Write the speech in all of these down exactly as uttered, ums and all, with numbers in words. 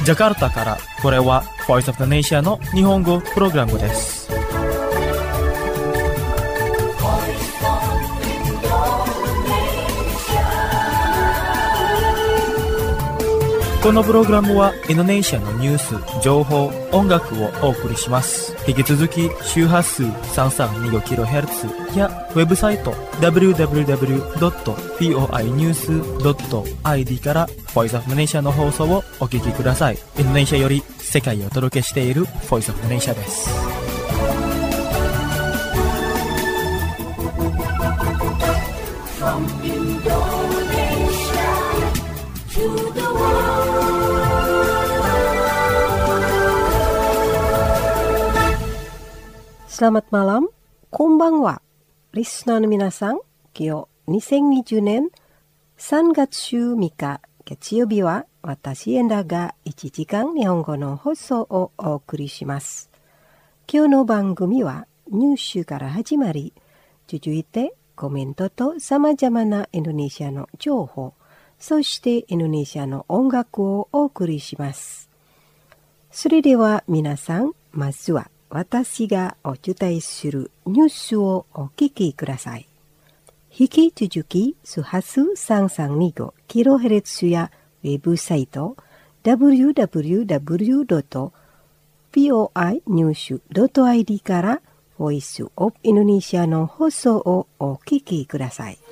ジャカルタからこれは Voice of the Nation の日本語プログラムです。このプログラムはインドネシアのニュース、情報、音楽をお送りします。引き続き周波数 さんさんにごキロヘルツ やウェブサイト ダブリューダブリューダブリュードットボイニュースドットアイディー から Voice of the Nation の放送をお聞きください。インドネシアより世界をお届けしている Voice of the Nation です。From Indonesia to the world. Selamat malam, konbanwa. Listener の皆さん、今日にせんにじゅうねんさんがつじゅうみっか月曜日は私エンダがいちじかん日本語の放送をお送りします。今日の番組はニュースから始まり、続いてコメントと様々なインドネシアの情報、そしてインドネシアの音楽をお送りします。それでは皆さん、まずは私がお伝えするニュースをお聞きください。引き続き、周波数さんさんにごキロヘルツ やウェブサイト ダブリューダブリューダブリュードットボイニュースドットアイディー からボイスオブインドネシアの放送をお聞きください。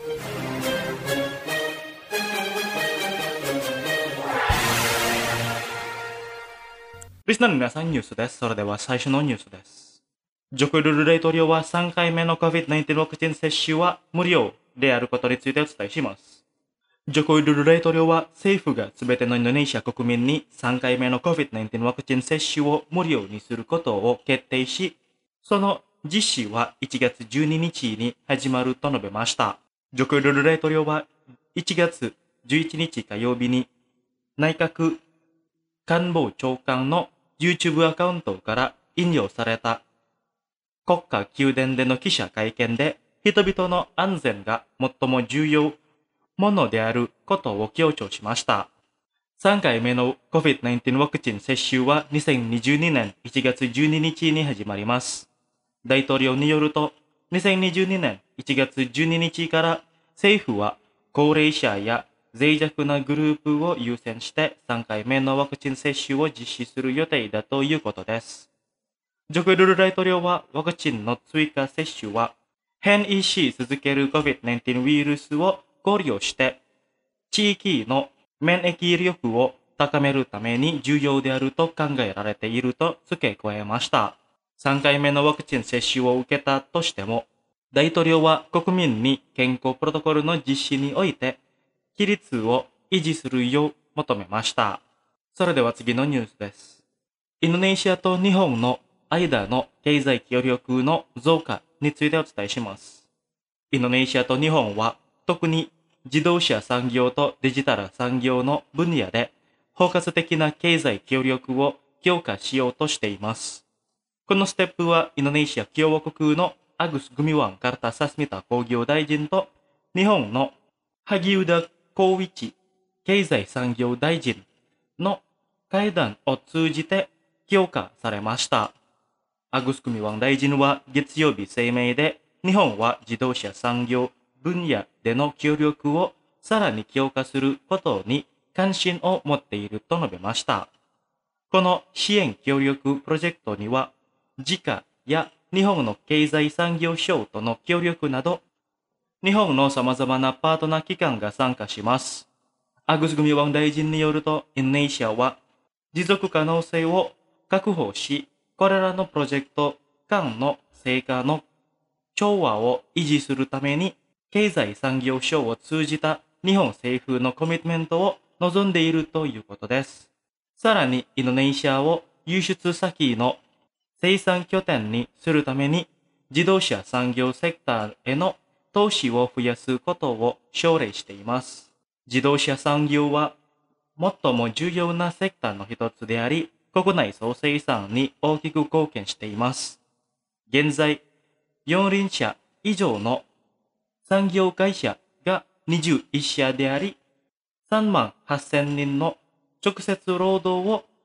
リスナーの皆さん、ニュースです。それでは最初のニュースです。ジョコ・ルル大統領はさんかいめの コビッドナインティーン ワクチン接種は無料であることについてお伝えします。ジョコ・ルル大統領は政府がすべてのインドネシア国民にさんかいめの コビッドナインティーン ワクチン接種を無料にすることを決定し、その実施はいちがつじゅうににちに始まると述べました。ジョコ・ルル大統領はいちがつじゅういちにち火曜日に内閣官房長官のYouTube アカウントから引用された国家宮殿での記者会見で、人々の安全が最も重要ものであることを強調しました。さんかいめの コビッドナインティーン ワクチン接種はにせんにじゅうにねんいちがつじゅうににちに始まります。大統領によると、にせんにじゅうにねんいちがつじゅうににちから政府は高齢者や脆弱なグループを優先してさんかいめのワクチン接種を実施する予定だということです。ジョコ・ルル大統領はワクチンの追加接種は変異し続ける コビッドナインティーン ウイルスを考慮して地域の免疫力を高めるために重要であると考えられていると付け加えました。さんかいめのワクチン接種を受けたとしても、大統領は国民に健康プロトコルの実施において規律を維持するよう求めました。それでは次のニュースです。インドネシアと日本の間の経済協力の増加についてお伝えします。インドネシアと日本は特に自動車産業とデジタル産業の分野で包括的な経済協力を強化しようとしています。このステップはインドネシア共和国のアグス・グミワン・カルタ・サスミタ工業大臣と日本の萩生田光一経済産業大臣の会談を通じて強化されました。アグス・グミワン大臣は月曜日声明で、日本は自動車産業分野での協力をさらに強化することに関心を持っていると述べました。この支援協力プロジェクトには、ジカや日本の経済産業省との協力など、日本の様々なパートナー機関が参加します。アグス・グミワン大臣によると、インドネシアは持続可能性を確保し、これらのプロジェクト間の成果の調和を維持するために、経済産業省を通じた日本政府のコミットメントを望んでいるということです。さらに、インドネシアを輸出先の生産拠点にするために、自動車産業セクターへの投資を増やすことを奨励しています。自動車産業は最も重要なセクターの一つであり、国内総生産に大きく貢献しています。現在、四輪車以上の産業会社がにじゅういっしゃであり、さんまんはっせんにんの直接労働を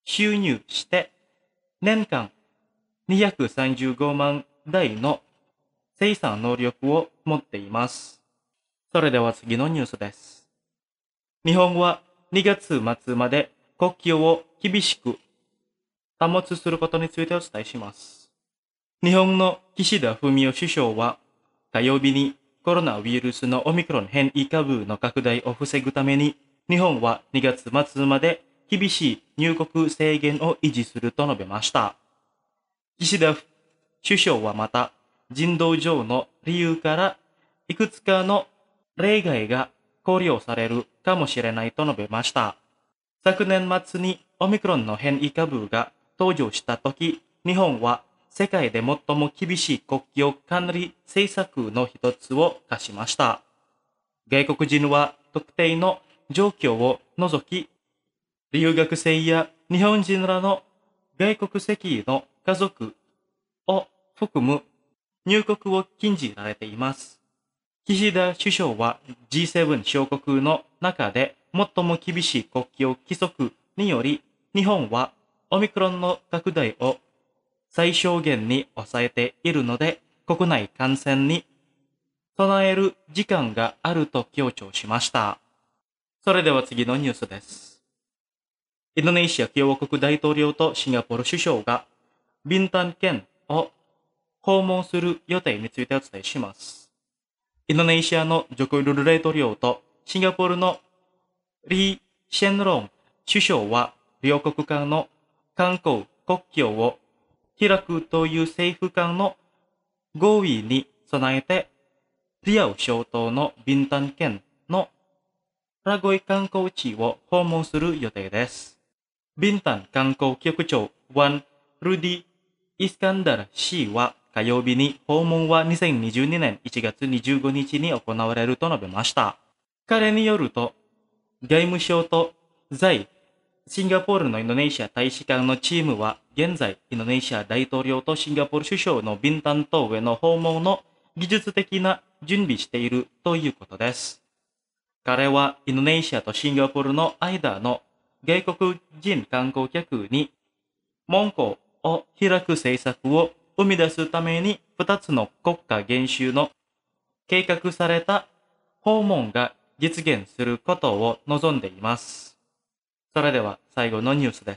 収入して年間にひゃくさんじゅうごまんだいの生産能力を持っています。それでは次のニュースです。日本はにがつ末まで国境を厳しく保つすることについてお伝えします。日本の岸田文雄首相は火曜日にコロナウイルスのオミクロン変異株の拡大を防ぐために日本はにがつ末まで厳しい入国制限を維持すると述べました。岸田首相はまた人道上の理由からいくつかの例外が考慮されるかもしれないと述べました。昨年末にオミクロンの変異株が登場したとき、日本は世界で最も厳しい国境管理政策の一つを課しました。外国人は特定の状況を除き、留学生や日本人らの外国籍の家族を含む入国を禁じられています。岸田首相は ジーセブン 諸国の中で最も厳しい国境規則により、日本はオミクロンの拡大を最小限に抑えているので、国内感染に備える時間があると強調しました。それでは次のニュースです。インドネシア共和国大統領とシンガポール首相がビンタン県を訪問する予定についてお伝えします。インドネシアのジョコウィドド大統領とシンガポールのリー・シェンロン首相は両国間の観光国境を開くという政府間の合意に備えて、リアウ諸島のビンタン県のラゴイ観光地を訪問する予定です。ビンタン観光局長ワン・ルディ・イスカンダラ氏は火曜日に訪問はにせんにじゅうにねんいちがつにじゅうごにちに行われると述べました。彼によると、外務省と在シンガポールのインドネシア大使館のチームは現在インドネシア大統領とシンガポール首相のビンタン島への訪問の技術的な準備しているということです。彼はインドネシアとシンガポールの間の外国人観光客に門戸を開く政策を生み出すためにふたつの国家元首の計画された訪問が実現することを望んでいます。それでは最後のニュースです。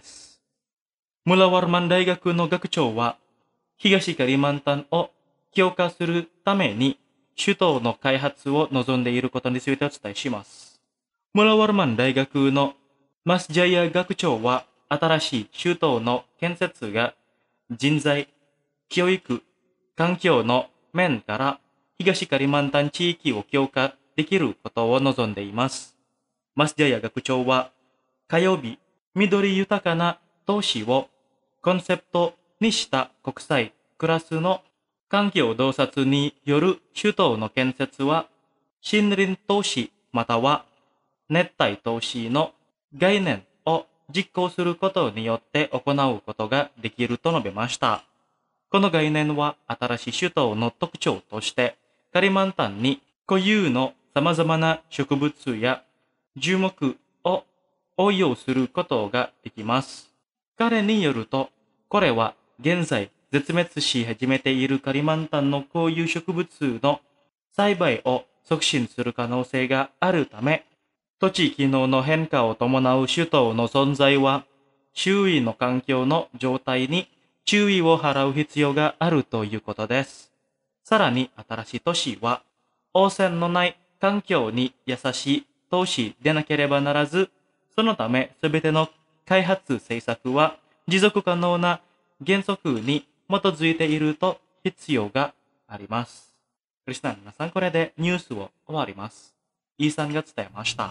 ムラワルマン大学の学長は東カリマンタンを強化するために首都の開発を望んでいることについてお伝えします。ムラワルマン大学のマスジャイア学長は新しい首都の建設が人材、教育、環境の面から東カリマンタン地域を強化できることを望んでいます。マスジャイア学長は火曜日、緑豊かな都市をコンセプトにした国際クラスの環境洞察による首都の建設は森林都市または熱帯都市の概念を実行することによって行うことができると述べました。この概念は新しい首都の特徴としてカリマンタンに固有の様々な植物や樹木を応用することができます。彼によると、これは現在絶滅し始めているカリマンタンの固有植物の栽培を促進する可能性があるため、土地機能の変化を伴う首都の存在は、周囲の環境の状態に注意を払う必要があるということです。さらに新しい都市は、汚染のない環境に優しい都市でなければならず、そのため、すべての開発政策は持続可能な原則に基づいていると必要があります。リスナーの皆さん、これでニュースを終わります。イーさんが伝えました。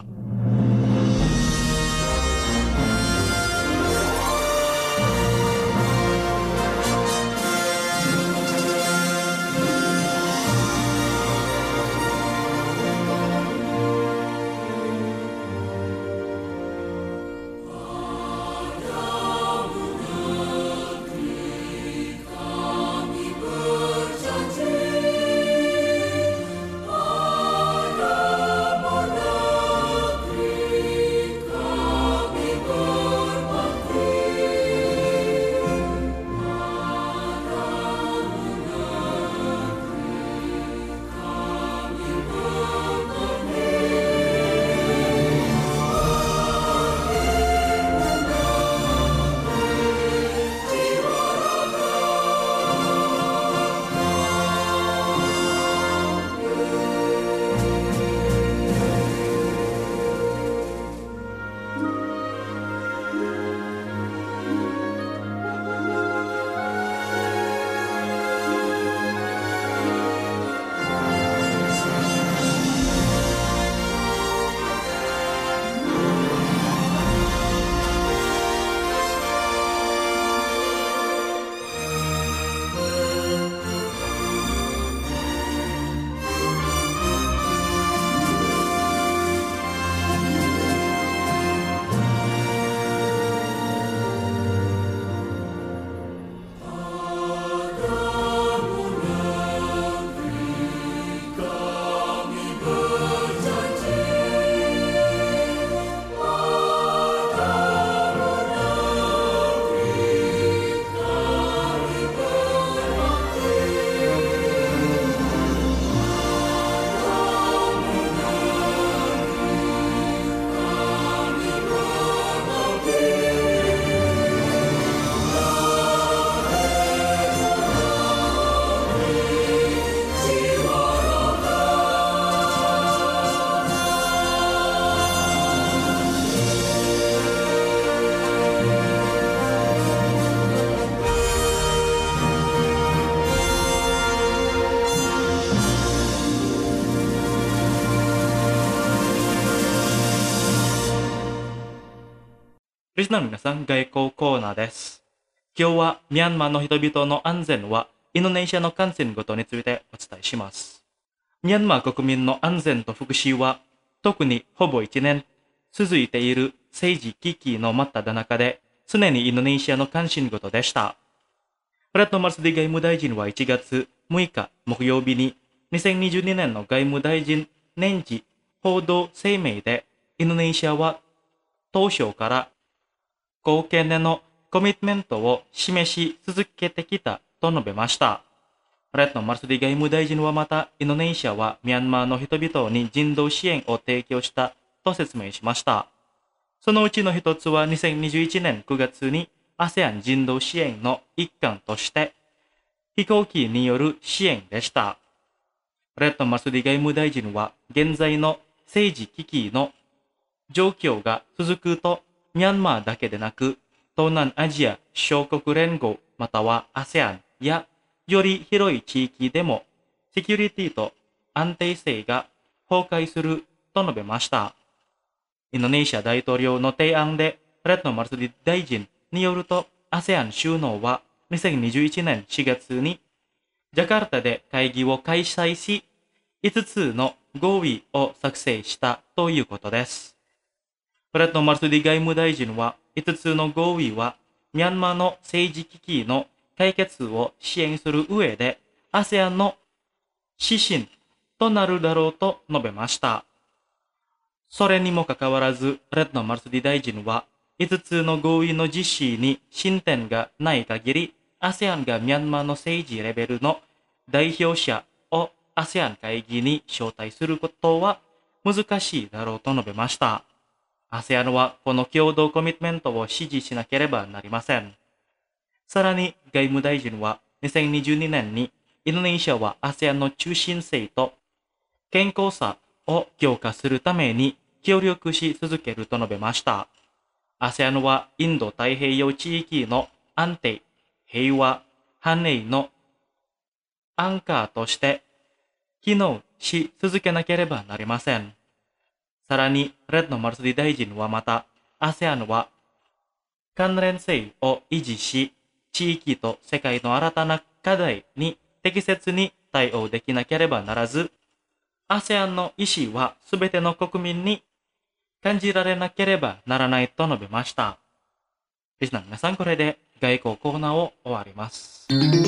リスナーの皆さん、外交コーナーです。今日はミャンマーの人々の安全はインドネシアの感染事についてお伝えします。ミャンマー国民の安全と福祉は特にほぼいちねん続いている政治危機の真っ只中で常にインドネシアの関心事でした。レッド・マルスディ外務大臣はいちがつむいか木曜日ににせんにじゅうにねんの外務大臣年次報道声明でインドネシアは当初から貢献へのコミットメントを示し続けてきたと述べました。レッド・マルスディ外務大臣はまた、インドネシアはミャンマーの人々に人道支援を提供したと説明しました。そのうちの一つはにせんにじゅういちねんくがつに アセアン 人道支援の一環として飛行機による支援でした。レッド・マルスディ外務大臣は現在の政治危機の状況が続くとミャンマーだけでなく東南アジア諸国連合または アセアン やより広い地域でもセキュリティと安定性が崩壊すると述べました。インドネシア大統領の提案でレッド・マルスディ大臣によると アセアン 首脳はにせんにじゅういちねんしがつにジャカルタで会議を開催しいつつの合意を作成したということです。レッド・マルスディ外務大臣はいつつの合意はミャンマーの政治危機の解決を支援する上で アセアン の指針となるだろうと述べました。それにもかかわらず、レッド・マルスディ大臣はいつつの合意の実施に進展がない限り、アセアン がミャンマーの政治レベルの代表者を アセアン 会議に招待することは難しいだろうと述べました。アセアン はこの共同コミットメントを支持しなければなりません。さらに外務大臣はにせんにじゅうにねんにインドネシアは アセアン の中心性と健康さを強化するために協力し続けると述べました。アセアン はインド太平洋地域の安定、平和、繁栄のアンカーとして機能し続けなければなりません。さらに、レッド・マルスディ大臣はまた、アセアン は関連性を維持し、地域と世界の新たな課題に適切に対応できなければならず、アセアン の意思はすべての国民に感じられなければならないと述べました。リスナーの皆さん、これで外交コーナーを終わります。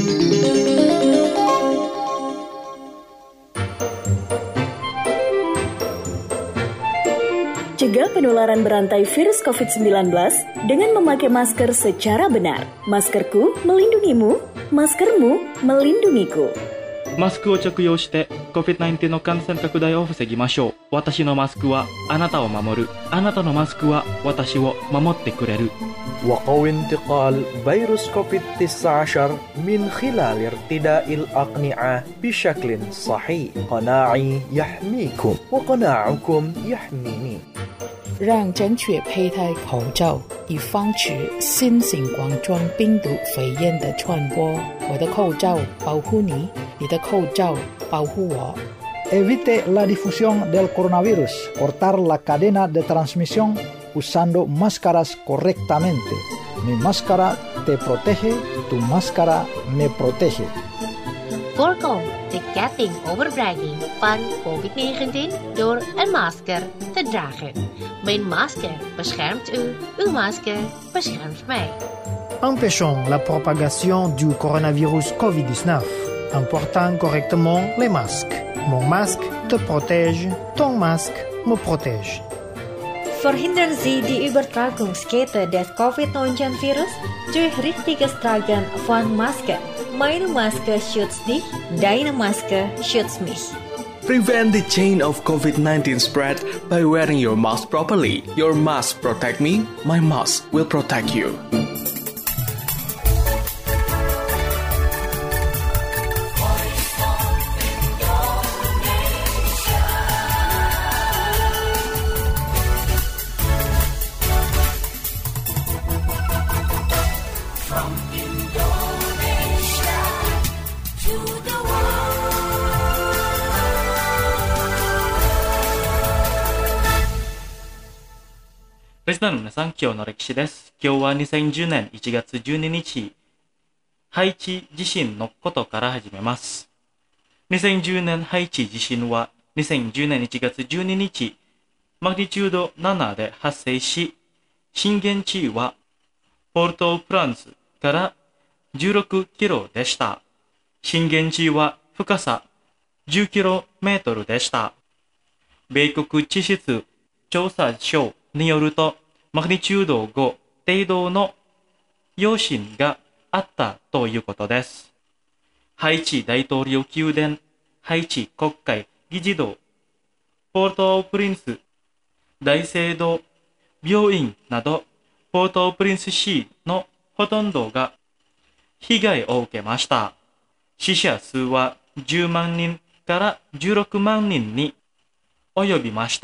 Cegah penularan berantai virus covid sembilan belas dengan memakai masker secara benar. Maskerku melindungimu, maskermu melindungiku. マスクを着用して コビッドナインティーン の感染拡大を防ぎましょう。私のマスクはあなたを守る。あなたのマスクは私を守ってくれる。 وقوي انتقال فيروس كوفيد تسعة عشر من خلال ارتداء الأقنعة بشكل صحيح. قناعي يحميكم وقناعكم يحميني. 让正确佩戴口罩，以防止新型冠状病毒肺炎的传播。我的口罩保护你，你的口罩保护我。 Evite la difusión del coronavirus. Cortar la cadena de transmisión usando máscaras correctamente. Mi máscara te protege, tu máscara me protege. Voorkom de ketting overbrenging van covid negentien door een masker te dragen. Mijn masker beschermt u, uw masker beschermt mij. Empêchons la propagation du coronavirus covid dix-neuf en portant correctement les masques. Mon masque te protège, ton masque me protège. Verhindern Sie die Übertragungskette des covid neunzehn virus durch richtiges Tragen von Maske. Meine Maske schützt dich, deine Maske schützt mich. Prevent the chain of covid nineteen spread by wearing your mask properly. Your mask protect me, my mask will protect you. リスナーの皆さん、今日の歴史です。今日はにせんじゅうねんいちがつじゅうににち、ハイチ地震のことから始めます。にせんじゅうねんハイチ地震はにせんじゅうねんいちがつじゅうににち、マグニチュードななで発生し、震源地はポルトプランスからじゅうろくキロでした。震源地は深さじゅっキロメートルでした。米国地質調査所によると、マグニチュードご程度の余震があったということです。ハイチ大統領宮殿、ハイチ国会議事堂、ポルトプリンス大聖堂、病院など、ポルトプリンス市のほとんどが被害を受けました。死者数はじゅうまんにんからじゅうろくまんにんに及びました。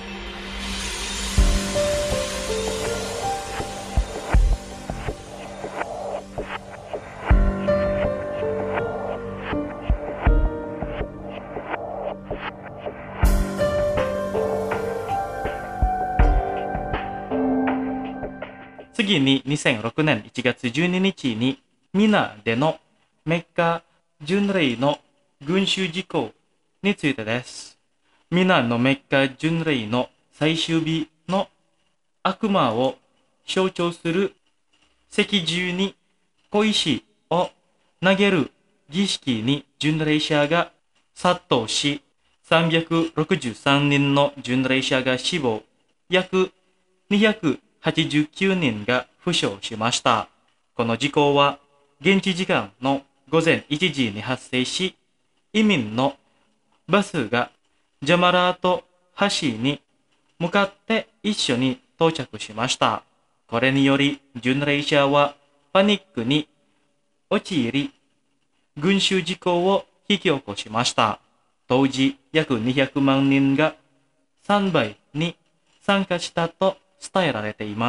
次ににせんろくねんいちがつじゅうににちにミナでのメッカ巡礼の群衆事故についてです。ミナのメッカ巡礼の最終日の悪魔を象徴する石柱に小石を投げる儀式に巡礼者が殺到し、さんびゃくろくじゅうさんにんの巡礼者が死亡、約にひゃくはちじゅうきゅうにんが負傷しました。この事故は現地時間のごぜんいちじに発生し、移民のバスがジャマラート橋に向かって一緒に到着しました。これにより巡礼者はパニックに陥り、群衆事故を引き起こしました。当時約にひゃくまんにんがさんばいに参加したと伝えられています。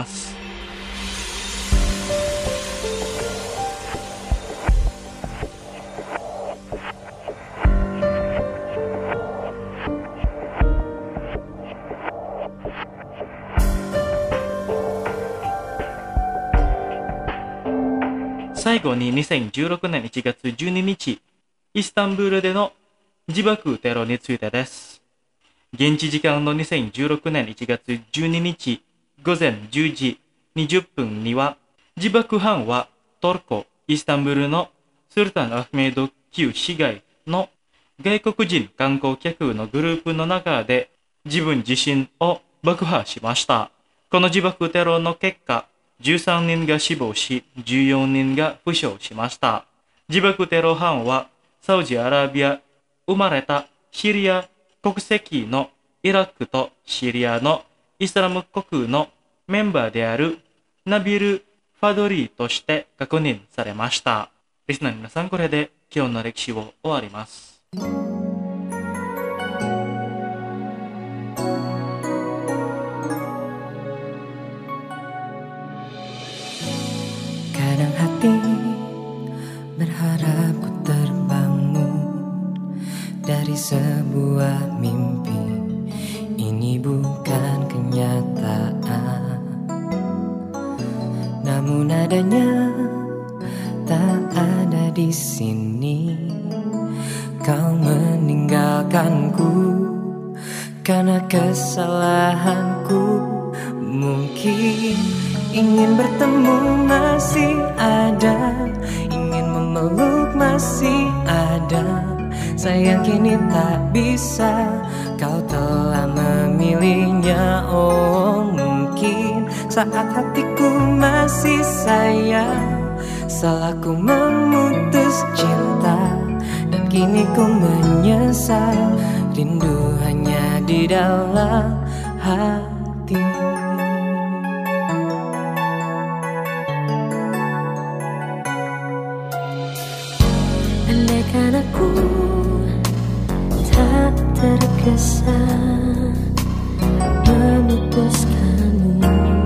最後ににせんじゅうろくねんいちがつじゅうににち、イスタンブールでの自爆テロについてです。現地時間のにせんじゅうろくねんいちがつじゅうににちごぜんじゅうじにじゅっぷんには、自爆犯はトルコ・イスタンブールのスルタン・アフメド旧市街の外国人観光客のグループの中で自分自身を爆破しました。この自爆テロの結果、じゅうさんにんが死亡し、じゅうよにんが負傷しました。自爆テロ犯はサウジアラビア生まれたシリア国籍のイラクとシリアのイスラム国のメンバーであるナビル・ファドリーとして確認されました。リスナーの皆さん、これで今日の歴史を終わります。 Kadang hati berharap ku terbangun dari sebuah mimpi. Ini bukan kenyataan, namun adanya tak ada di sini. Kau meninggalkanku karena kesalahanku. Mungkin ingin bertemu masih ada, ingin memeluk masih ada. Sayang kini tak bisa, kau telah memilihnya. Oh mungkin saat hatiku masih sayang, salahku memutus cinta, dan kini ku menyesal. Rindu hanya di dalam hati. Andaikan aku tak terkesan memutuskanmu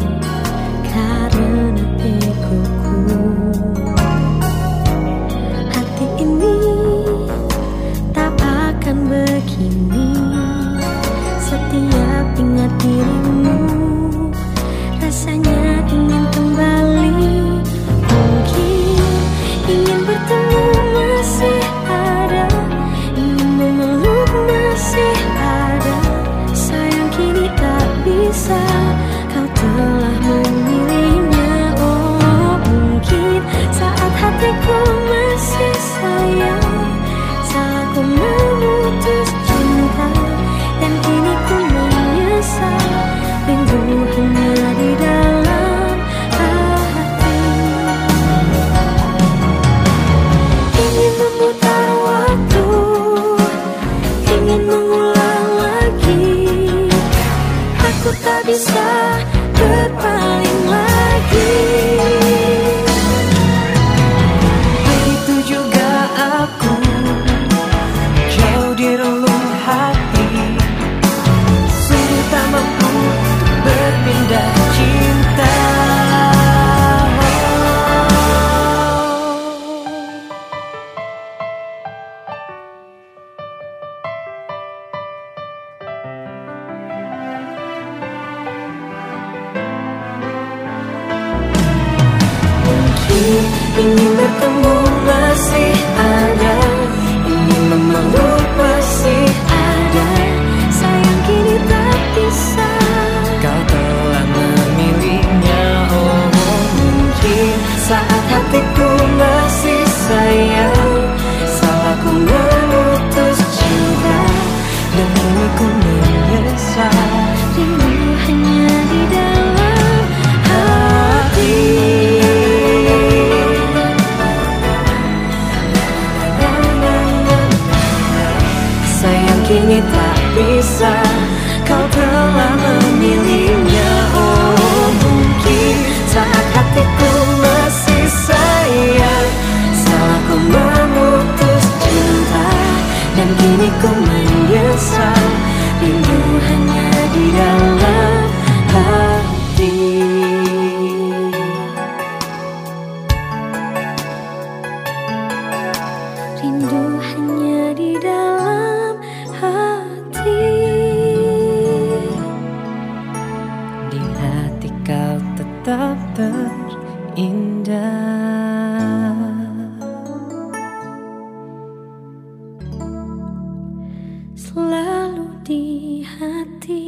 karena egoku, hati ini tak akan begini. Setiap ingat dirimu kini tak bisa. Kau telah memilihnya. Oh, mungkin saat hatiku masih sayang, salahku memutus cinta, dan kini ku menyesal. Rindu hanya di dalam hati. Rindu hanya di dalam hati. Di hati kau tetap terindah, selalu di hati.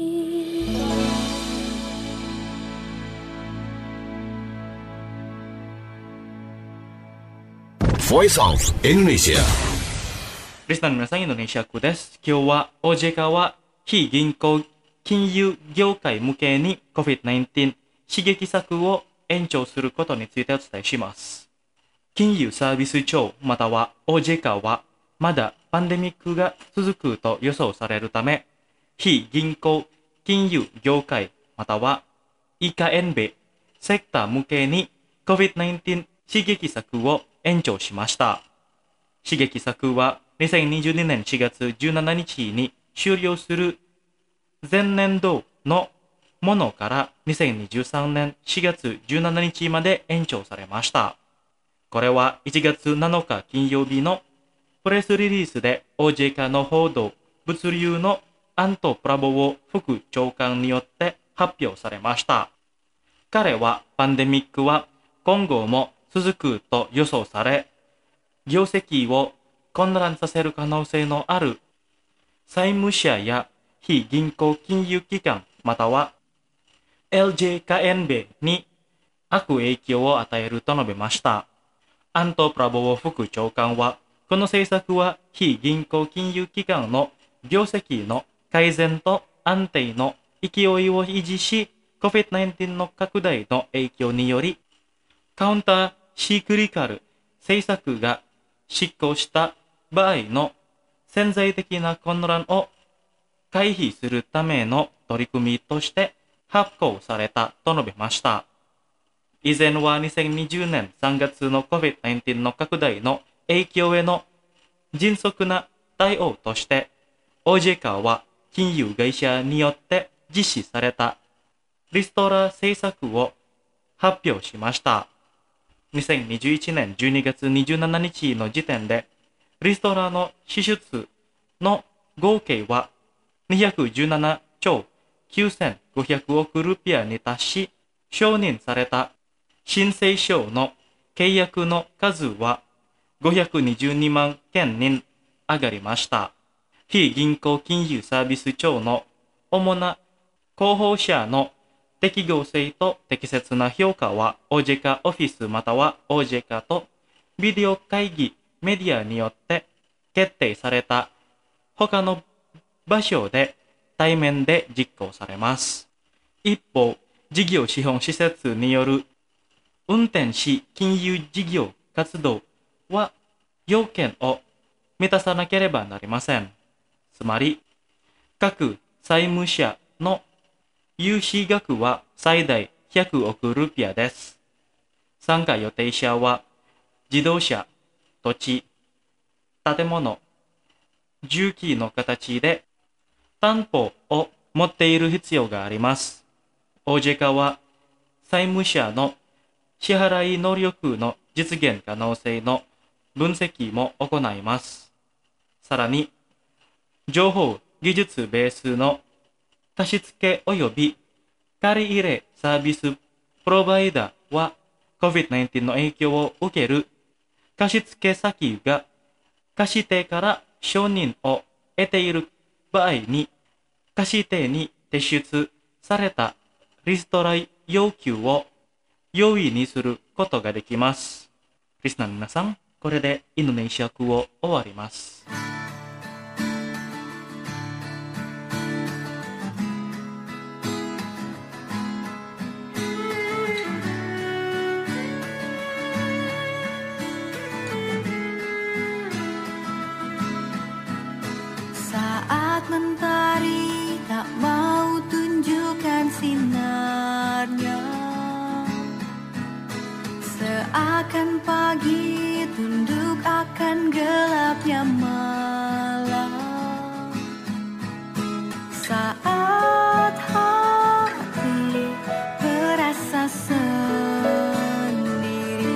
Voice of Indonesia。 リスナーの皆さん、インドネシアクです。今日は オージェー 化は非銀行金融業界向けに コビッドナインティーン 刺激策を延長することについてお伝えします。金融サービス庁または オージェー 化はまだパンデミックが続くと予想されるため、非銀行金融業界または イーケーエヌビー セクター向けに コビッドナインティーン 刺激策を延長しました。刺激策はにせんにじゅうにねんしがつじゅうしちにちに終了する前年度のものからにせんにじゅうさんねんしがつじゅうしちにちまで延長されました。これはいちがつなのか金曜日のプレスリリースで オージェー 化の報道物流のアント・プラボウ副長官によって発表されました。彼はパンデミックは今後も続くと予想され、業績を混乱させる可能性のある債務者や非銀行金融機関または エルジェー 化エヌビーに悪影響を与えると述べました。アント・プラボウ副長官は、この政策は非銀行金融機関の業績の改善と安定の勢いを維持し、コビッドナインティーン の拡大の影響により、カウンターシクリカル政策が執行した場合の潜在的な混乱を回避するための取り組みとして発行されたと述べました。以前はにせんにじゅうねんさんがつの コビッドナインティーン の拡大の影響への迅速な対応として、オージェー 化は金融会社によって実施されたリストラ政策を発表しました。にせんにじゅういちねんじゅうにがつにじゅうしちにちの時点で、リストラの支出の合計はにひゃくじゅうななちょうきゅうせんごひゃくおくルピアに達し、承認された申請書の契約の数はごひゃくにじゅうにまんけんに上がりました。非銀行金融サービス庁の主な候補者の適合性と適切な評価は オージェー 化オフィスまたは オージェー 化とビデオ会議メディアによって決定された他の場所で対面で実行されます。一方、事業資本施設による運転し金融事業活動は要件を満たさなければなりません。つまり、各債務者の融資額は最大ひゃくおくルピアです。参加予定者は自動車、土地、建物、重機の形で担保を持っている必要があります。オージェー 化は債務者の支払い能力の実現可能性の分析も行います。さらに、情報技術ベースの貸付及び借入れサービスプロバイダーは コビッドナインティーン の影響を受ける貸付先が貸し手から承認を得ている場合に貸し手に提出されたリストラ要求を容易にすることができます。リスナーの皆さん、これでインドネシア語を終わります。 Saat mentari tak mau tunjukkan sinarnya, seakan pagi tunduk akan gelapnya malam. Saat hati merasa sendiri,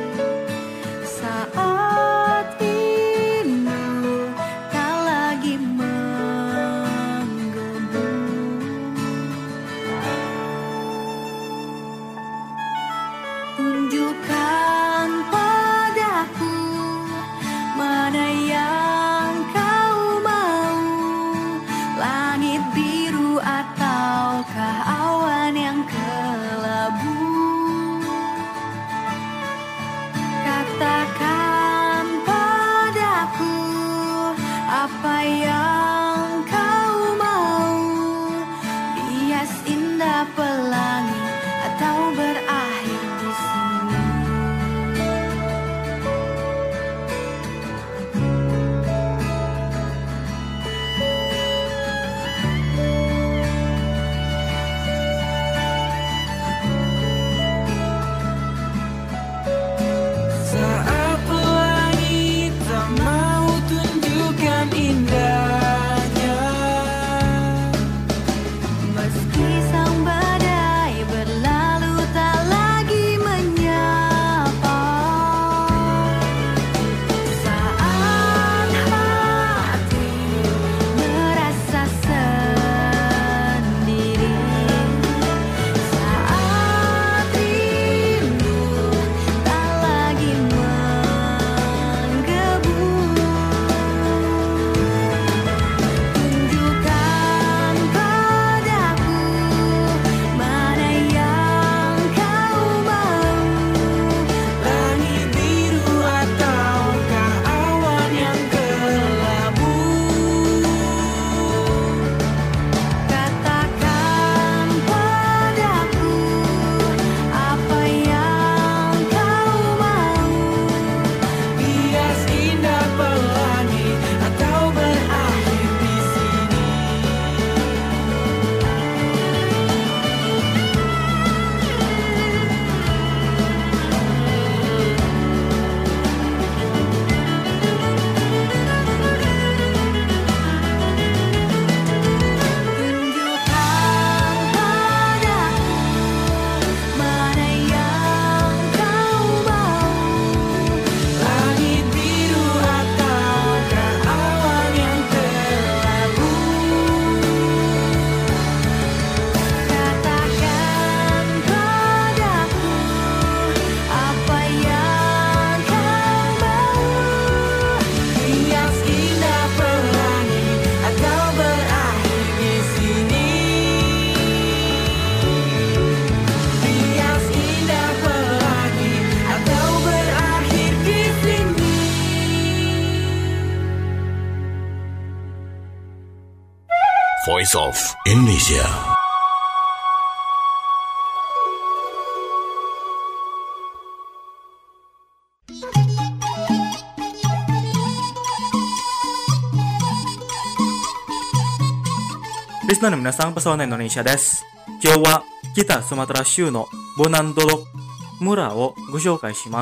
saat rindu tak lagi menggebu, tunjukkan padaku mana yang kau mau, langit biru ataukah awan yang kelabu. Katakan padaku apa yang kau mau, bias indah pelangi atau berakhir di sini. Saat pelangi tak mau tunjukkan indahnya, Meski sang badai berlalu tak lagi menyapa, saat hati merasa sendiri, saat rindu tak lagi menggebu, tunjukkan padaku mana yang kau mau, langit biru ataukah awan yang kelabu. katakan padaku apa yang kau mau, Bias indah pelangi atau berakhir di sini. tunjukkan padaku mana yang kau mau, Langit biru ataukah awan yang kelabu. katakan padaku apa yang kau mau, Bias indah pelangi atau berakhir di sini. Bias indah pelangi atau berakhir di sini. Voice of Indonesia. Listenerの皆さん、pesona Indonesia です。今日は北スマトラ州のボナンドロ村をご紹介します。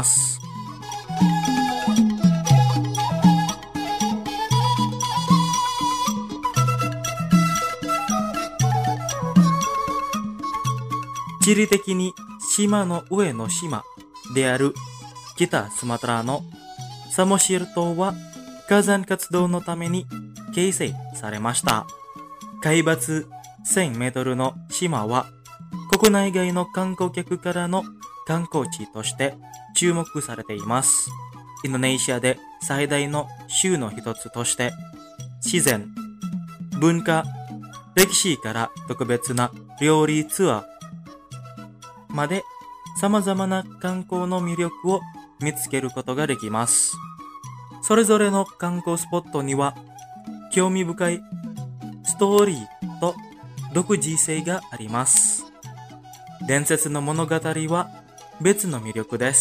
地理的に島の上の島である北スマトラのサモシル島は火山活動のために形成されました。海抜せんメートルの島は国内外の観光客からの観光地として注目されています。インドネシアで最大の州の一つとして自然、文化、歴史から特別な料理ツアーまで様々な観光の魅力を見つけることができます。それぞれの観光スポットには興味深いストーリーと独自性があります。伝説の物語は別の魅力です。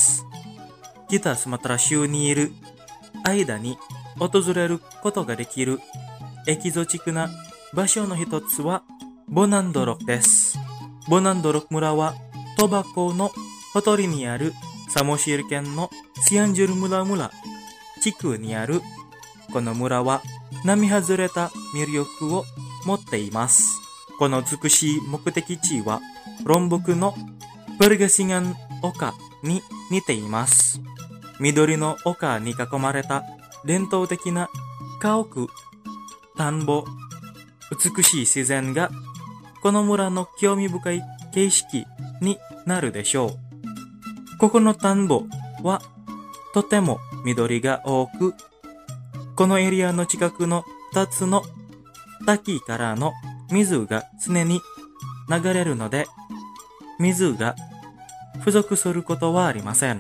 北スマトラ州にいる間に訪れることができるエキゾチックな場所の一つはボナンドロクです。ボナンドロク村はトバコのほとりにあるサモシール県のシアンジュル村村地区にあるこの村は並外れた魅力を持っています。この美しい目的地はロンボクのプルガシガン丘に似ています。緑の丘に囲まれた伝統的な家屋、田んぼ、美しい自然がこの村の興味深い景色になるでしょう。ここの田んぼはとても緑が多く、このエリアの近くの二つの滝からの水が常に流れるので、水が不足することはありません。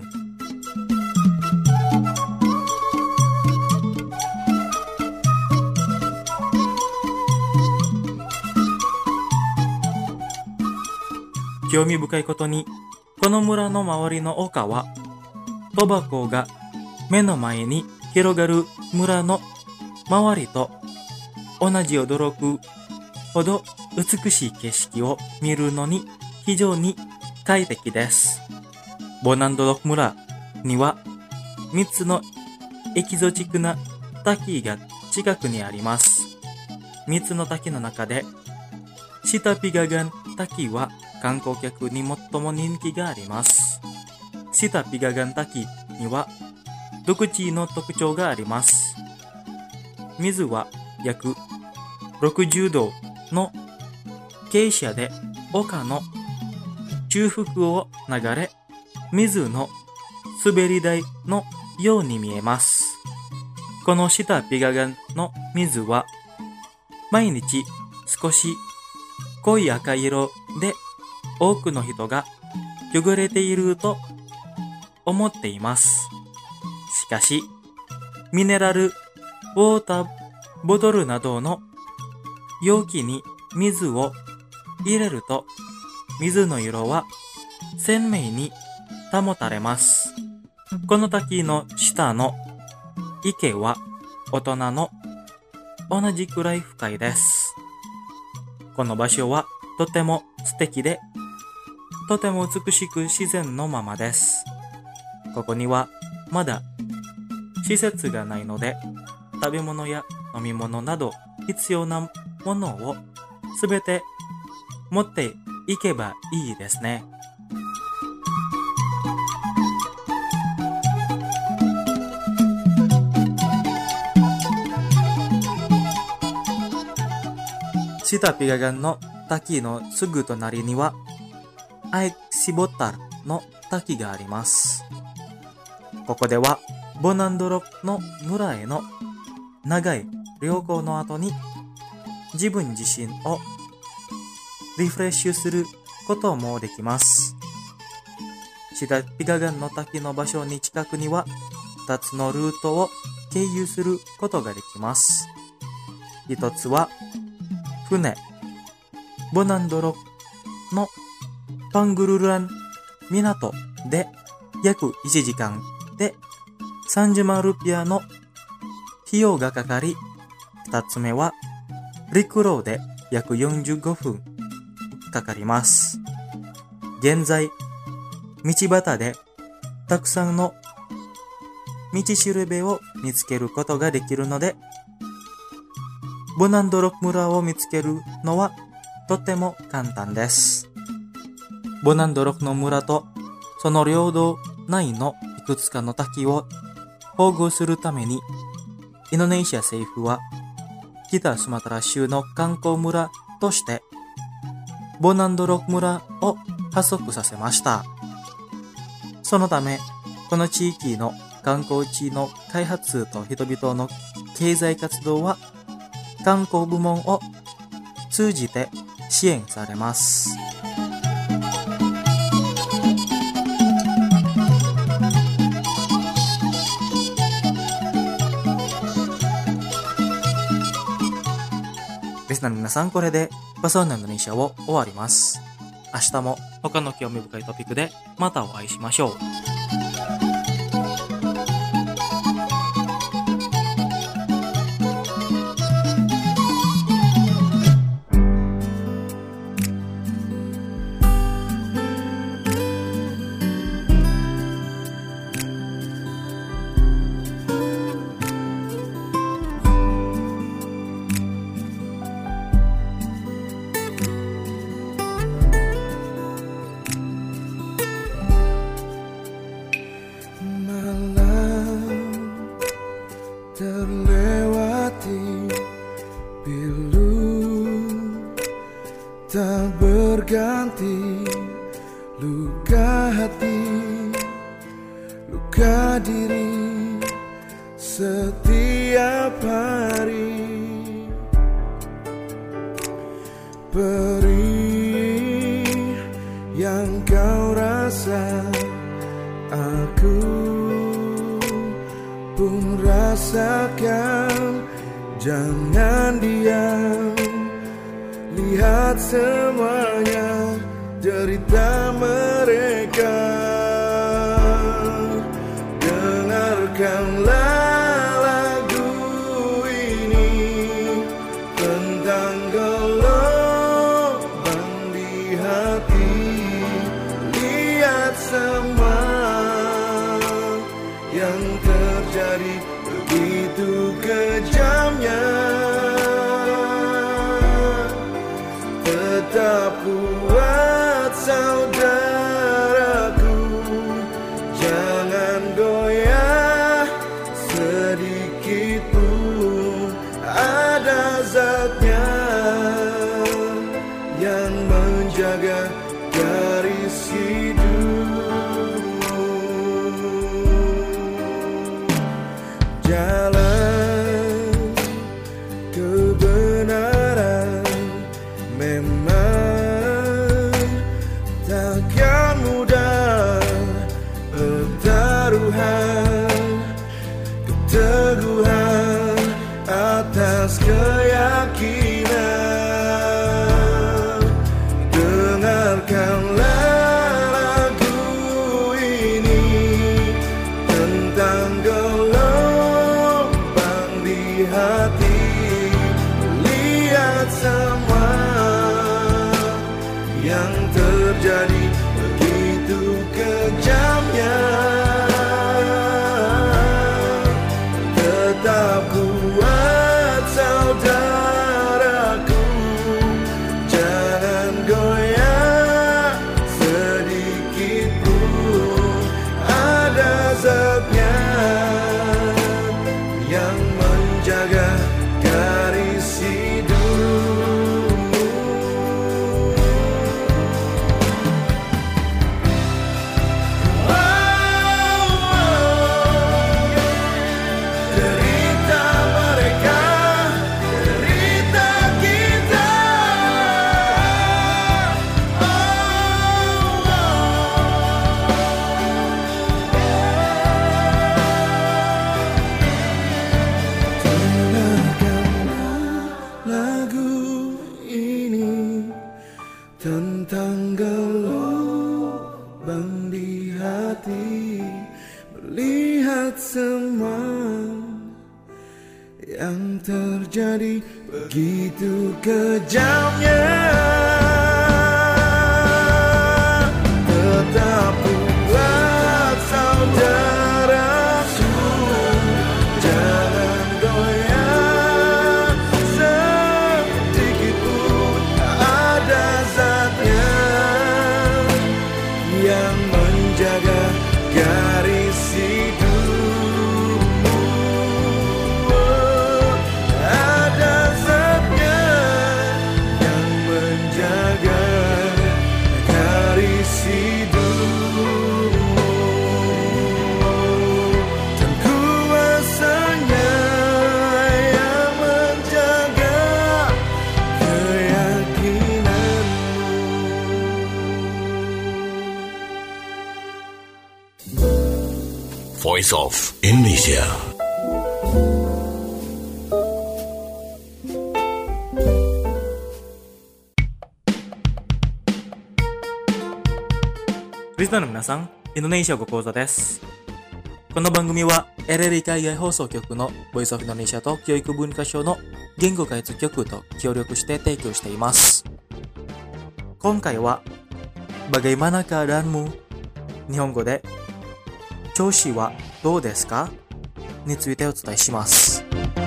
興味深いことに、この村の周りの丘は、トバコが目の前に広がる村の周りと同じ驚くほど美しい景色を見るのに非常に快適です。ボナンドロク村にはみっつのエキゾチックな滝が近くにあります。みっつの滝の中でシタピガガン滝は観光客に最も人気があります。シタピガガン滝には独自の特徴があります。水は約ろくじゅうどの傾斜で丘の中腹を流れ、水の滑り台のように見えます。このシタピガガンの水は毎日少し濃い赤色で多くの人が汚れていると思っています。しかし、ミネラルウォーターボトルなどの容器に水を入れると、水の色は鮮明に保たれます。この滝の下の池は大人の同じくらい深いです。この場所はとても素敵で、とても美しく自然のままです。ここにはまだ施設がないので、食べ物や飲み物など必要なものをすべて持っていけばいいですね。シタピガガンの滝のすぐ隣にはアイクシボタルの滝があります。ここではボナンドロクの村への長い旅行の後に自分自身をリフレッシュすることもできます。シタピガガンの滝の場所に近くにはふたつのルートを経由することができます。一つは船、ボナンドロクのパングルラン港で約いちじかんでさんじゅうまんルピアの費用がかかり、二つ目は陸路で約よんじゅうごふんかかります。現在、道端でたくさんの道しるべを見つけることができるので、ボナンドロク村を見つけるのはとても簡単です。ボナンドロクの村とその領土内のいくつかの滝を保護するために、インドネシア政府は北スマトラ州の観光村としてボナンドロク村を発足させました。そのため、この地域の観光地の開発と人々の経済活動は観光部門を通じて支援されます。リスナーの皆さん、これでバソーナインドネシアを終わります。明日も他の興味深いトピックでまたお会いしましょう。 berganti, luka hati, luka diri setiap hari. Perih yang kau rasa, aku pun rasakan. Jangan diam, lihat semuanya derita mereka. Dengarkanlah lagu ini tentang gelombang di hati. Lihat semua yang terjadi begitu kejamnya. Tetap kuat saudaraku, jangan goyah sedikit pun. Ada zatnya yang menjaga garis hidup. Jalan kebenaran memang takkan mudah. Pertaruhan keteguhan atas keyakinan. Dengarkanlah lagu ini tentang gelombang di hati. Lihat semua yang terjadi begitu kejamnya. Tetap kuat saudaraku, jangan goyah sedikit pun. Ada zatnya yang menjaga garis hidupmu. Derita mereka, derita kita. Dengarkanlah lagu ini tentang gelombang di hati. Melihat semua yang terjadi begitu kejamnya. Tetap kuat saudaraku, jangan goyah sedikit pun. Ada zatnya yang menjaga garis hidupmu. Ada zatnya yang menjaga garis hidupmu. Dan kuasanya yang menjaga keyakinanmu. Voice of Indonesia. Listenerの皆さん、インドネシア語講座です。この番組はエルエルイ海外放送局のボイスオフインドネシアと教育文化省の言語開発局と協力して提供しています。今回はBagaimana keadaanmu? 日本語で調子はどうですかについてお伝えします。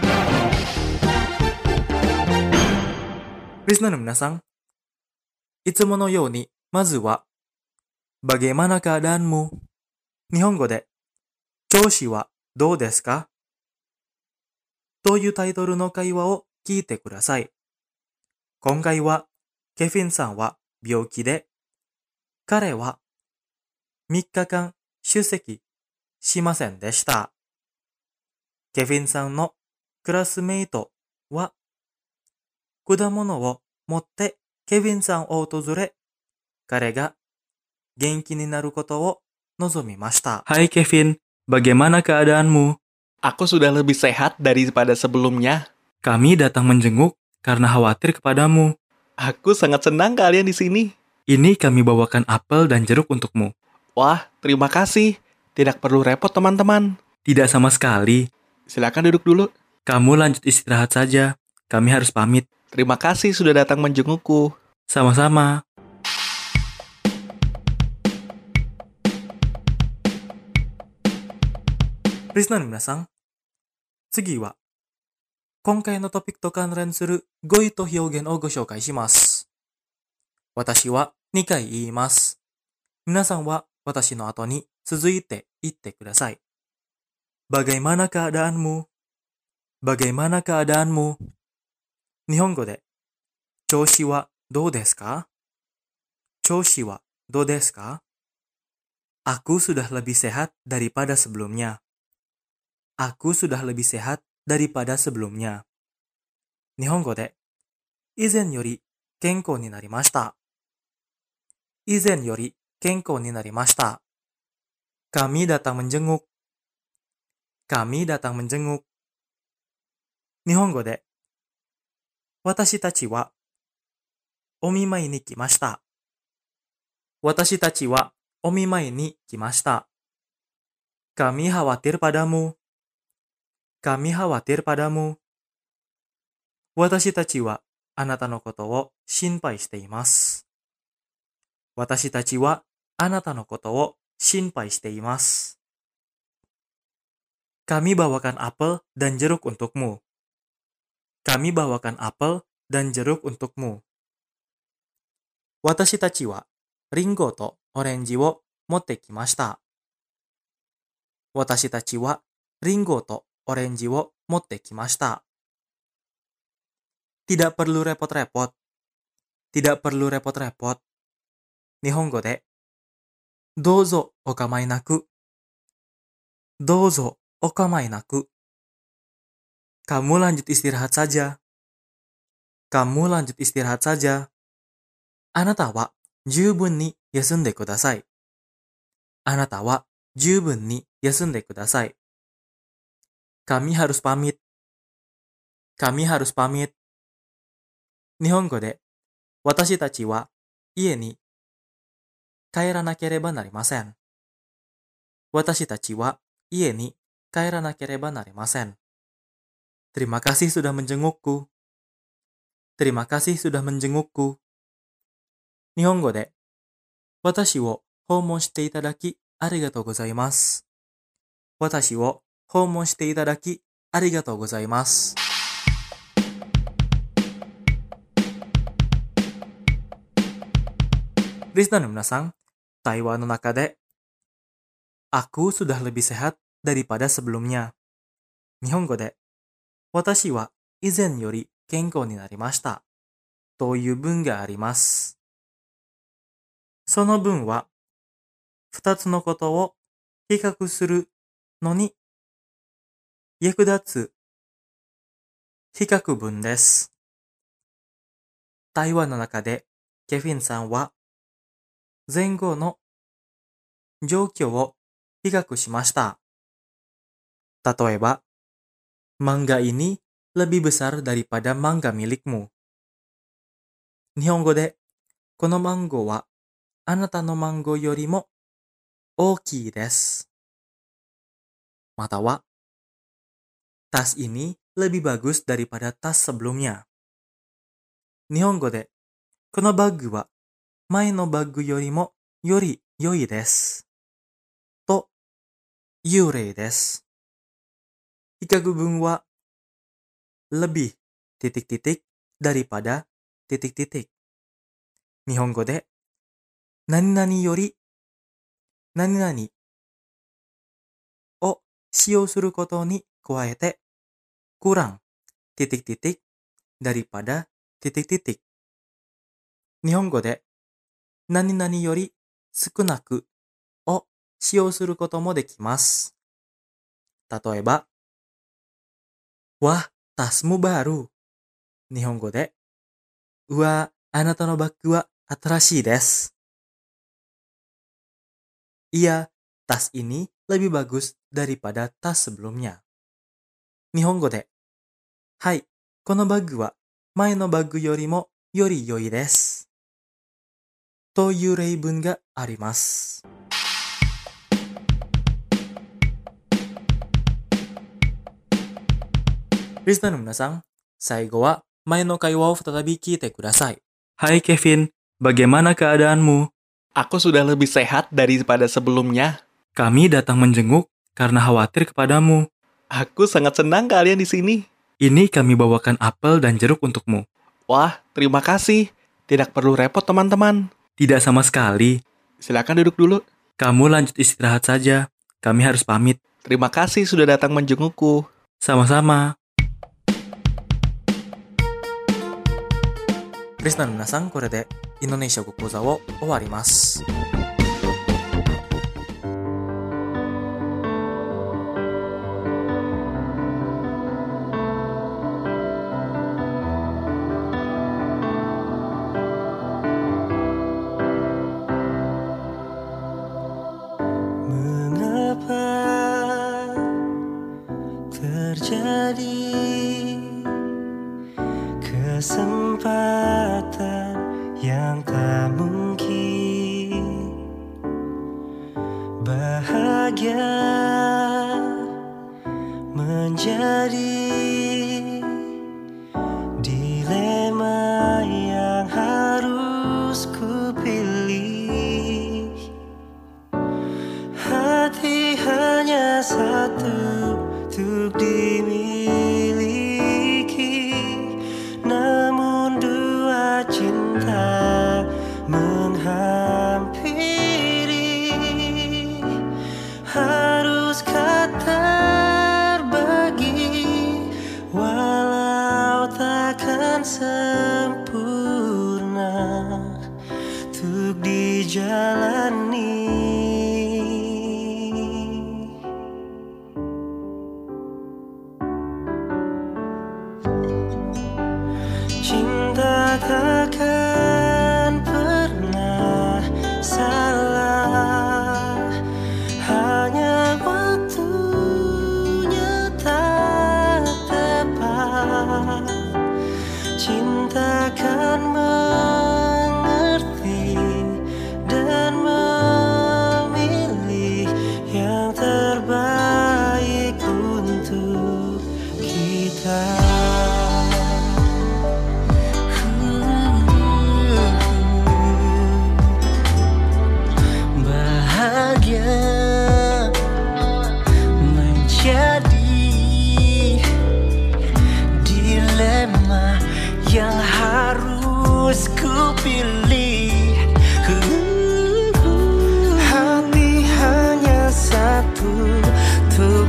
リスナーの皆さん、いつものようにまずはBagaimana keadaanmu? 日本語で調子はどうですかというタイトルの会話を聞いてください。今回はケフィンさんは病気で、彼はみっかかん出席しませんでした。ケビンさんのクラスメイトは果物を持ってケビンさんを訪れ、彼が元気になることを望みました。Hai Kevin, bagaimana keadaanmu? Aku sudah lebih sehat daripada sebelumnya. Kami datang menjenguk karena khawatir kepadamu. Aku sangat senang kalian di sini. Ini kami bawakan apel dan jeruk untukmu. Wah, terima kasih. Tidak perlu repot teman-teman. Tidak sama sekali. Silakan duduk dulu. Kamu lanjut istirahat saja. Kami harus pamit. Terima kasih sudah datang menjengukku. Sama-sama. リスナーの皆さん、次は今回のトピックと関連する語彙と表現をご紹介します。私はにかい言います。皆さんは私の後に続いて言ってください。Bagaimana keadaanmu? Bagaimana keadaanmu? 日本語で、調子はどうですか? 調子はどうですか? Aku sudah lebih sehat daripada sebelumnya.Aku sudah lebih sehat daripada sebelumnya. 日本語で、以前より健康になりました。以前より健康になりました。Kami datang menjenguk. Kami datang menjenguk. 日本語で、私たちはお見舞いに来ました。私たちはお見舞いに来ました。Kami khawatir padamu.Kami khawatir padamu. 私たちはあなたのことを心配しています。私たちはあなたのことを心配しています。Kami bawakan apel dan jeruk untukmu. Kami bawakan apel dan jeruk untukmu. 私たちはリンゴとオレンジを持ってきました。私たちはリンゴとオレンジを持ってきました。Tidak perlu repot-repot. Tidak perlu repot-repot. 日本語で、どうぞお構いなく。どうぞお構いなく。Kamu lanjut istirahat saja. Kamu lanjut istirahat saja. あなたは十分に休んでください。あなたは十分に休んでください。Kami harus pamit. Kami harus pamit. 日本語で、私たちは家に帰らなければなりません。私たちは家に帰らなければなりません。Terima kasih sudah menjengukku. Terima kasih sudah menjengukku. 日本語で、私を訪問していただきありがとうございます。私を訪問していただきありがとうございます。リスナーの皆さん、対話の中で、Aku sudah lebih sehat daripada sebelumnya. 日本語で、私は以前より健康になりました。という文があります。その文は、二つのことを比較するのに役立つ比較文です。対話の中でケフィンさんは前後の状況を比較しました。例えば、manga ini lebih besar daripada manga milikmu。日本語で、このマンゴーはあなたのマンゴーよりも大きいです。または、tas ini lebih bagus daripada tas sebelumnya。日本語で、このバッグは前のバッグよりもより良いです。という例です。比較文は、lebih titik-titik daripada titik-titik。日本語で、何々より何々を使用することに加えて、kurang titik-titik daripada titik-titik。日本語で、 何々より少なくを使用することもできます。例えば、Wah, tasmu baru. 日本語で、うわ、あなたのバッグは新しいです。Iya, tas ini lebih bagus daripada tas sebelumnya. 日本語で、はい、このバッグは前のバッグよりもより良いです。という例文があります。リスナーの皆さん、最後は前の会話を再び聞いてください。 Hai Kevin, bagaimana keadaanmu? Aku sudah lebih sehat daripada sebelumnya. Kami datang menjenguk karena khawatir kepadamu. Aku sangat senang kalian di sini. Ini kami bawakan apel dan jeruk untukmu. Wah, terima kasih. Tidak perlu repot teman-teman. Tidak sama sekali. Silakan duduk dulu. Kamu lanjut istirahat saja. Kami harus pamit. Terima kasih sudah datang menjengukku. Sama-sama. リスナーの皆さん、これでインドネシア語講座を終わります。 Kesempatan yang tak mungkin, bahagia menjadi dilema yang harus kupilih. Hati hanya satu untuk dimiliki, namun dua cinta menghampiri. Haruskah terbagi walau takkan sempurna untuk dijalani. Cinta takkan pernah salah, hanya waktunya tak tepat. Cinta kan mengerti dan memilih yang terbaik untuk kita. Yang harus ku pilih, hati hanya satu untuk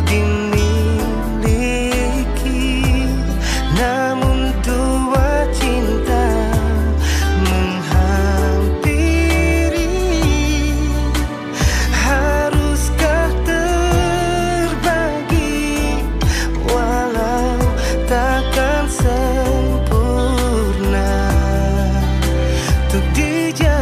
dimiliki, namun dua cinta menghampiri. Haruskah terbagi walau takkan sempurna untuk dijalani.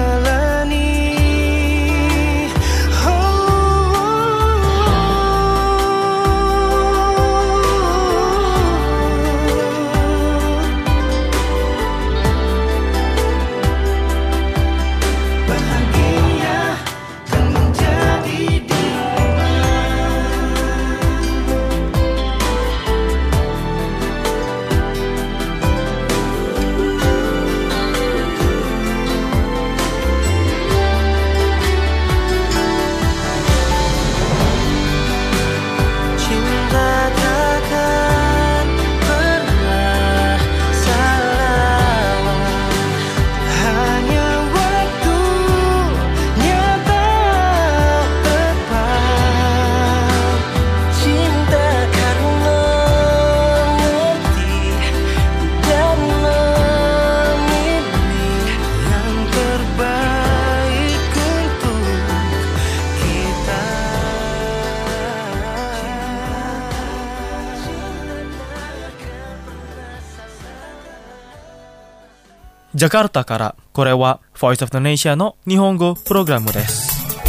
ジャカルタから、これは Voice of Indonesia の日本語プログラムです。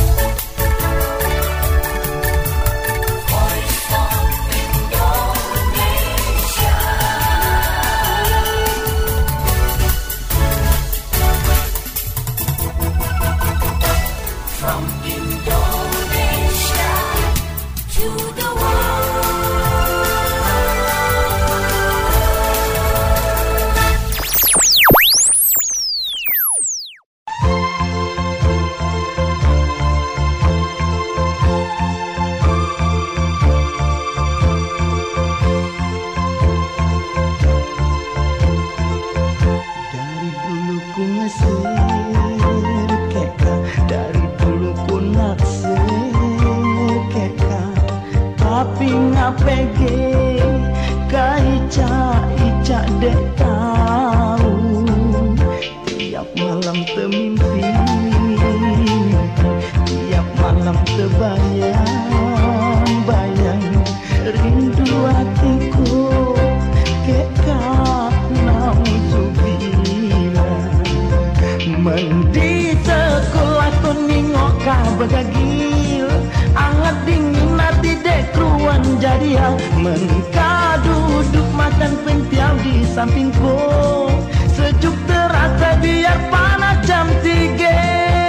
Menikah duduk makan pentiau di sampingku, sejuk terasa biar panas jam tiga.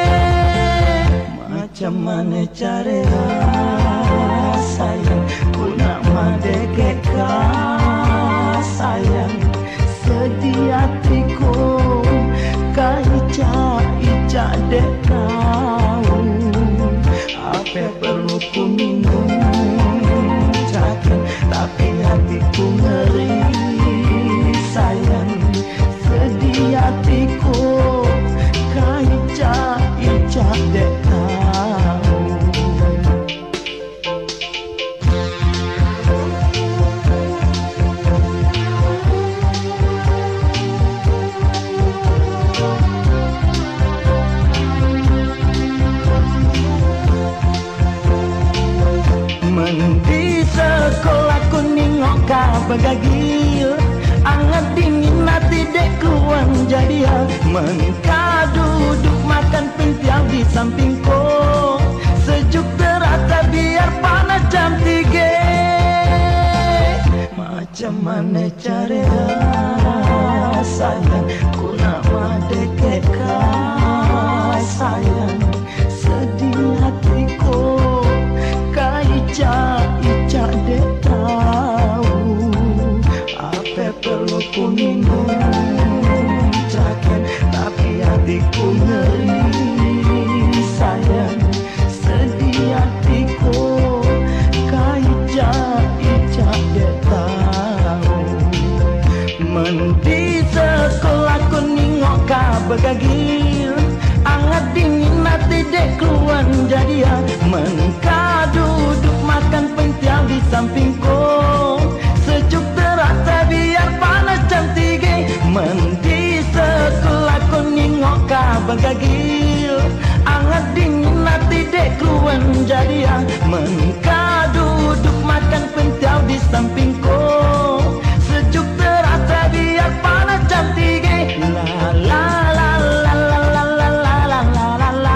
Macam mana cara sayang, ku nak madekek sayang, sedih hatiku, kah icak-icak dek tahu, apa perlu ku minum, tapi hatiku ngeri sayang, sedih hatiku, kah icak-icak dek tahu. Mendi sekolah ku ningok kah begagil, angat dingin hati dek kuang jadi hal. Menikah duduk makan pentiau di sampingku, sejuk terasa biar panas jam tiga. Macam mana cara sayang, ku nak madekek sayang, sedih hatiku, kah icak-icak dek tahu, apa perlu ku minum cakan, tapi hatiku ngeri sayang, sedih hatiku, kah icak-icak dek tahu. Mendi sekolah ku ningok kah begagil, angat dingin hati dek keluar jadi hal. Menikah duduk makan pentiau di sampingku, sejuk terasa biar panas jam tiga. Mendi sekolah ku ningok kah begagil, angat dingin hati dek keluar jadi hal. Menikah duduk makan pentiau di sampingku, sejuk terasa biar panas jam tiga. La la la la la la la la la la la.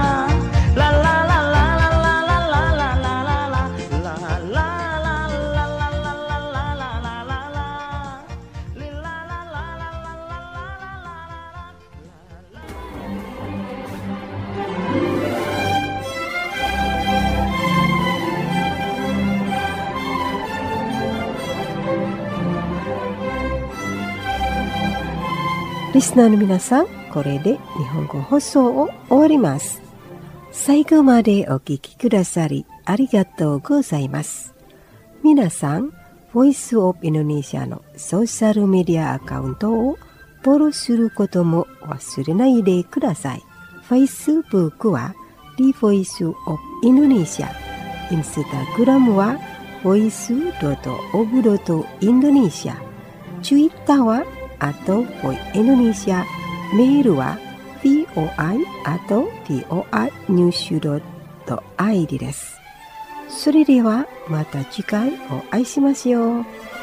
Listenerの皆さん、これで日本語放送を終わります。最後までお聞きくださりありがとうございます。皆さん、Voice of Indonesia のソーシャルメディアアカウントをフォローすることも忘れないでください。Facebook は The Voice of Indonesia、Instagram は voice dot of dot indonesia、Twitter はatau Voice Indonesia、メールは voi atau voi news dot id です。それではまた次回お会いしましょう。